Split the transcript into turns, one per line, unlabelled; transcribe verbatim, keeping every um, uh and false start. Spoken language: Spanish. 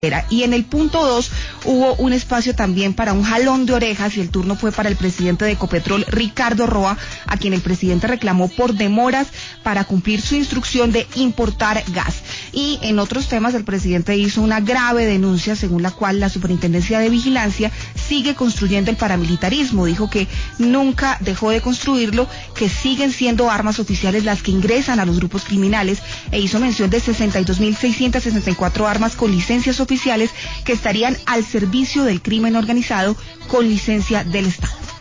Y en el punto dos hubo un espacio también para un jalón de orejas y el turno fue para el presidente de Ecopetrol, Ricardo Roa, a quien el presidente reclamó por demoras para cumplir su instrucción de importar gas. Y en otros temas el presidente hizo una grave denuncia según la cual la Superintendencia de Vigilancia sigue construyendo el paramilitarismo. Dijo que nunca dejó de construirlo, que siguen siendo armas oficiales las que ingresan a los grupos criminales e hizo mención de sesenta y dos mil seiscientas sesenta y cuatro armas con licencias oficiales oficiales que estarían al servicio del crimen organizado con licencia del Estado.